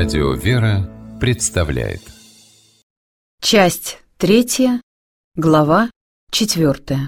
Радио «Вера» представляет. Часть 3, глава 4.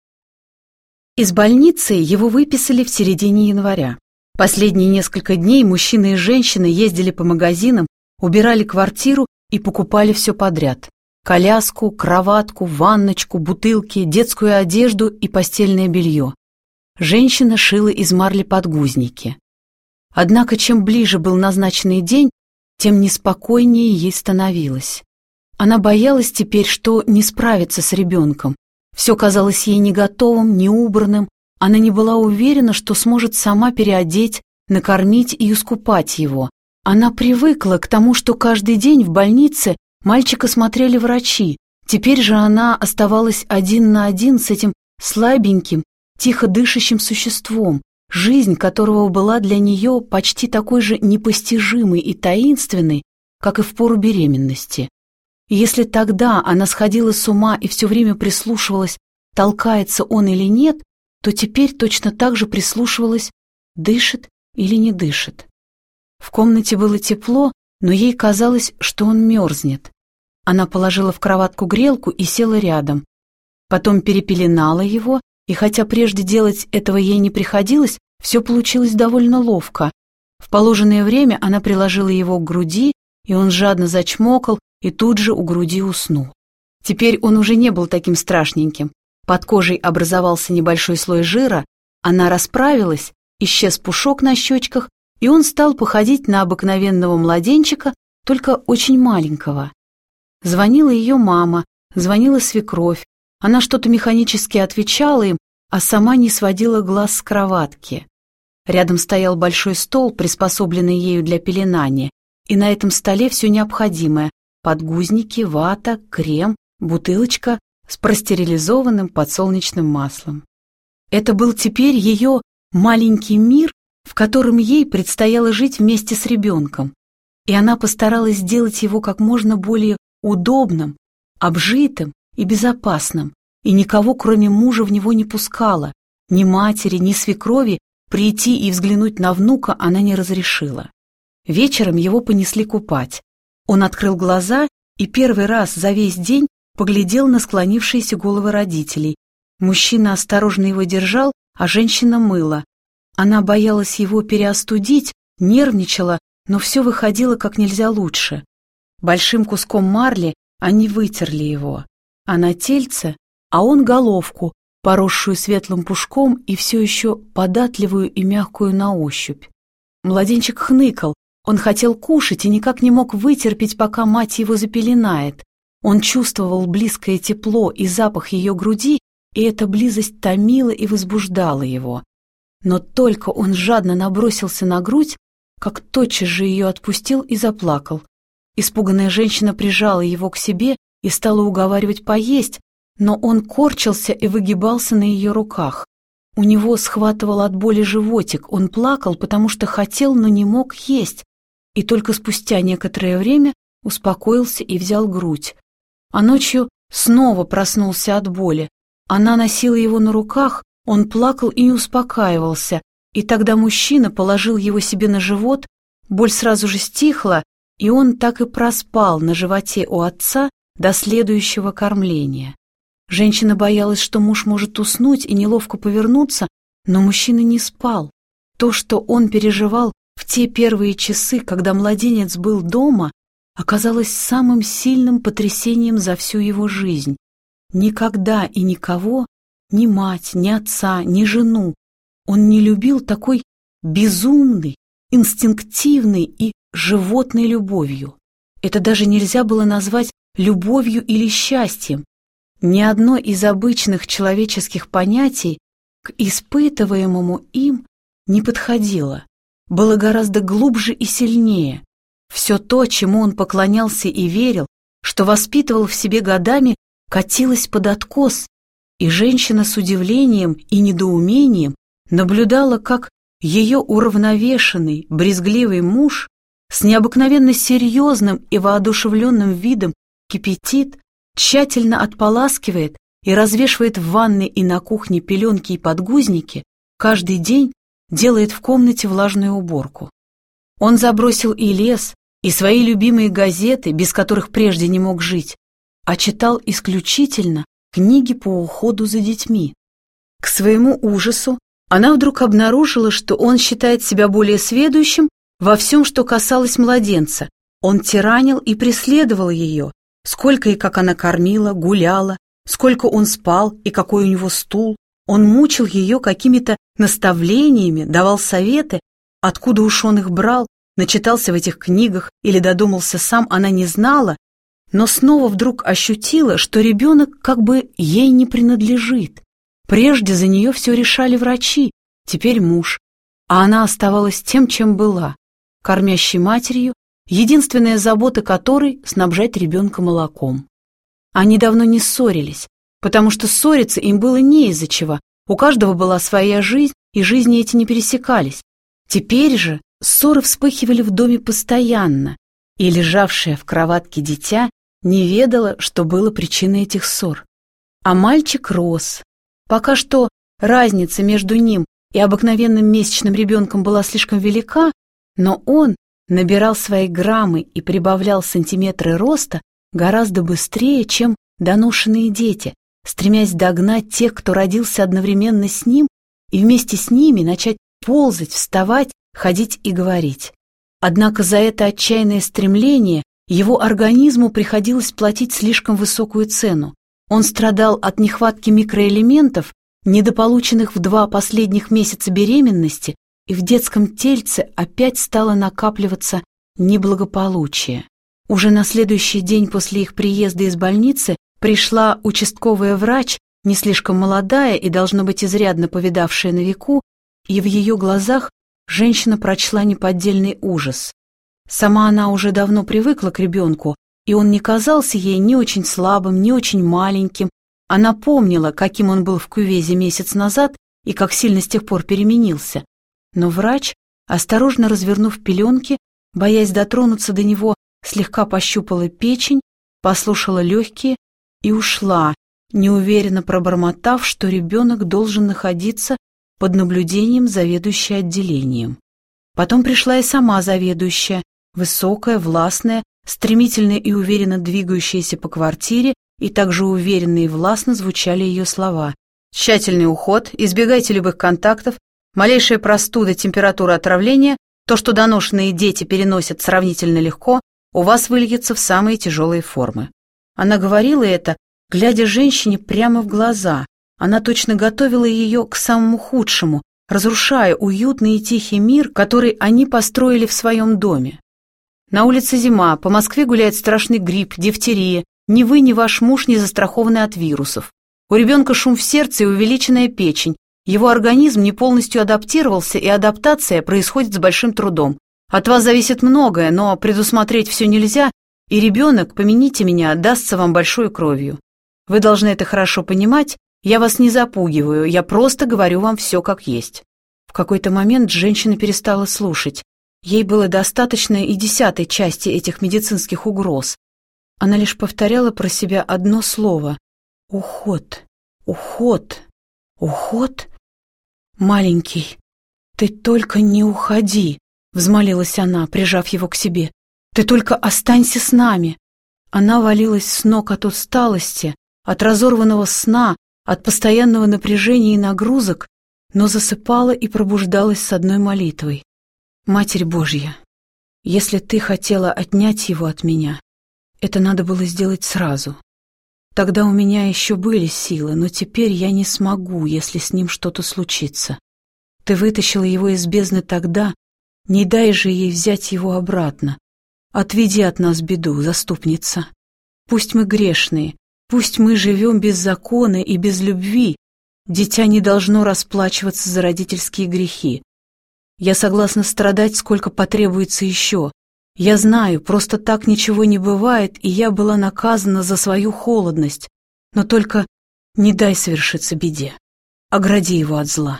Из больницы его выписали в середине января. Последние несколько дней мужчины и женщины ездили по магазинам, убирали квартиру и покупали все подряд. Коляску, кроватку, ванночку, бутылки, детскую одежду и постельное белье. Женщина шила из марли подгузники. Однако, чем ближе был назначенный день, тем неспокойнее ей становилось. Она боялась теперь, что не справится с ребенком. Все казалось ей не готовым, не убранным. Она не была уверена, что сможет сама переодеть, накормить и искупать его. Она привыкла к тому, что каждый день в больнице мальчика смотрели врачи. Теперь же она оставалась один на один с этим слабеньким, тихо дышащим существом, жизнь которого была для нее почти такой же непостижимой и таинственной, как и в пору беременности. И если тогда она сходила с ума и все время прислушивалась, толкается он или нет, то теперь точно так же прислушивалась, дышит или не дышит. В комнате было тепло, но ей казалось, что он мерзнет. Она положила в кроватку грелку и села рядом. Потом перепеленала его, и хотя прежде делать этого ей не приходилось, все получилось довольно ловко. В положенное время она приложила его к груди, и он жадно зачмокал и тут же у груди уснул. Теперь он уже не был таким страшненьким. Под кожей образовался небольшой слой жира, она расправилась, исчез пушок на щечках, и он стал походить на обыкновенного младенчика, только очень маленького. Звонила ее мама, звонила свекровь. Она что-то механически отвечала им, а сама не сводила глаз с кроватки. Рядом стоял большой стол, приспособленный ею для пеленания, и на этом столе все необходимое – подгузники, вата, крем, бутылочка с простерилизованным подсолнечным маслом. Это был теперь ее маленький мир, в котором ей предстояло жить вместе с ребенком, и она постаралась сделать его как можно более удобным, обжитым и безопасным, и никого, кроме мужа, в него не пускала, ни матери, ни свекрови прийти и взглянуть на внука она не разрешила. Вечером его понесли купать. Он открыл глаза и первый раз за весь день поглядел на склонившиеся головы родителей. Мужчина осторожно его держал, а женщина мыла. Она боялась его переостудить, нервничала, но все выходило как нельзя лучше. Большим куском марли они вытерли его, а на тельце, а он головку, поросшую светлым пушком и все еще податливую и мягкую на ощупь. Младенчик хныкал, он хотел кушать и никак не мог вытерпеть, пока мать его запеленает. Он чувствовал близкое тепло и запах ее груди, и эта близость томила и возбуждала его. Но только он жадно набросился на грудь, как тотчас же ее отпустил и заплакал. Испуганная женщина прижала его к себе и стала уговаривать поесть, но он корчился и выгибался на ее руках. У него схватывал от боли животик, он плакал, потому что хотел, но не мог есть, и только спустя некоторое время успокоился и взял грудь. А ночью снова проснулся от боли. Она носила его на руках, он плакал и не успокаивался, и тогда мужчина положил его себе на живот, боль сразу же стихла, и он так и проспал на животе у отца до следующего кормления. Женщина боялась, что муж может уснуть и неловко повернуться, но мужчина не спал. То, что он переживал в те первые часы, когда младенец был дома, оказалось самым сильным потрясением за всю его жизнь. Никогда и никого, ни мать, ни отца, ни жену, он не любил такой безумной, инстинктивной и животной любовью. Это даже нельзя было назвать любовью или счастьем. Ни одно из обычных человеческих понятий к испытываемому им не подходило, было гораздо глубже и сильнее. Все то, чему он поклонялся и верил, что воспитывал в себе годами, катилось под откос, и женщина с удивлением и недоумением наблюдала, как ее уравновешенный, брезгливый муж с необыкновенно серьезным и воодушевленным видом кипятит, тщательно отполаскивает и развешивает в ванной и на кухне пеленки и подгузники, каждый день делает в комнате влажную уборку. Он забросил и лес, и свои любимые газеты, без которых прежде не мог жить, а читал исключительно книги по уходу за детьми. К своему ужасу она вдруг обнаружила, что он считает себя более сведущим во всем, что касалось младенца. Он тиранил и преследовал ее, сколько и как она кормила, гуляла, сколько он спал и какой у него стул. Он мучил ее какими-то наставлениями, давал советы, откуда уж он их брал, начитался в этих книгах или додумался сам, она не знала, но снова вдруг ощутила, что ребенок как бы ей не принадлежит. Прежде за нее все решали врачи, теперь муж, а она оставалась тем, чем была, кормящей матерью, единственная забота которой — снабжать ребенка молоком. Они давно не ссорились, потому что ссориться им было не из-за чего, у каждого была своя жизнь, и жизни эти не пересекались. Теперь же ссоры вспыхивали в доме постоянно, и лежавшее в кроватке дитя не ведало, что было причиной этих ссор. А мальчик рос. Пока что разница между ним и обыкновенным месячным ребенком была слишком велика, но он набирал свои граммы и прибавлял сантиметры роста гораздо быстрее, чем доношенные дети, стремясь догнать тех, кто родился одновременно с ним, и вместе с ними начать ползать, вставать, ходить и говорить. Однако за это отчаянное стремление его организму приходилось платить слишком высокую цену. Он страдал от нехватки микроэлементов, недополученных в 2 последних месяца беременности, и в детском тельце опять стало накапливаться неблагополучие. Уже на следующий день после их приезда из больницы пришла участковая врач, не слишком молодая и, должно быть, изрядно повидавшая на веку, и в ее глазах женщина прочла неподдельный ужас. Сама она уже давно привыкла к ребенку, и он не казался ей ни очень слабым, ни очень маленьким. Она помнила, каким он был в кювезе месяц назад и как сильно с тех пор переменился. Но врач, осторожно развернув пеленки, боясь дотронуться до него, слегка пощупала печень, послушала легкие и ушла, неуверенно пробормотав, что ребенок должен находиться под наблюдением заведующей отделением. Потом пришла и сама заведующая, высокая, властная, стремительно и уверенно двигающаяся по квартире, и также уверенно и властно звучали ее слова. «Тщательный уход, избегайте любых контактов, малейшая простуда, температура, отравление, то, что доношенные дети переносят сравнительно легко, у вас выльется в самые тяжелые формы». Она говорила это, глядя женщине прямо в глаза. Она точно готовила ее к самому худшему, разрушая уютный и тихий мир, который они построили в своем доме. На улице зима, по Москве гуляет страшный грипп, дифтерия. Ни вы, ни ваш муж не застрахованы от вирусов. У ребенка шум в сердце и увеличенная печень. Его организм не полностью адаптировался, и адаптация происходит с большим трудом. От вас зависит многое, но предусмотреть все нельзя, и ребенок, помяните меня, дастся вам большой кровью. Вы должны это хорошо понимать, я вас не запугиваю, я просто говорю вам все как есть». В какой-то момент женщина перестала слушать. Ей было достаточно и 10-й части этих медицинских угроз. Она лишь повторяла про себя одно слово — «Уход, уход, уход». «Маленький, ты только не уходи», — взмолилась она, прижав его к себе. «Ты только останься с нами». Она валилась с ног от усталости, от разорванного сна, от постоянного напряжения и нагрузок, но засыпала и пробуждалась с одной молитвой. «Матерь Божья, если ты хотела отнять его от меня, это надо было сделать сразу. Тогда у меня еще были силы, но теперь я не смогу, если с ним что-то случится. Ты вытащила его из бездны тогда, не дай же ей взять его обратно. Отведи от нас беду, заступница. Пусть мы грешные, пусть мы живем без закона и без любви, дитя не должно расплачиваться за родительские грехи. Я согласна страдать, сколько потребуется еще. Я знаю, просто так ничего не бывает, и я была наказана за свою холодность. Но только не дай совершиться беде. Огради его от зла».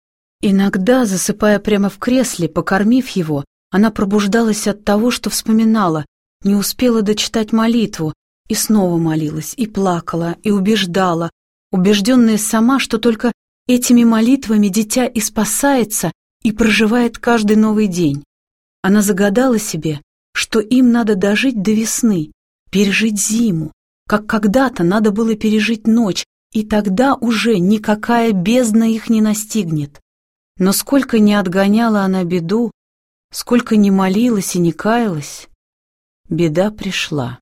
Иногда, засыпая прямо в кресле, покормив его, она пробуждалась от того, что вспоминала, не успела дочитать молитву, и снова молилась, и плакала, и убеждала, убежденная сама, что только этими молитвами дитя и спасается, и проживает каждый новый день. Она загадала себе, что им надо дожить до весны, пережить зиму, как когда-то надо было пережить ночь, и тогда уже никакая бездна их не настигнет. Но сколько ни отгоняла она беду, сколько ни молилась и ни каялась, беда пришла.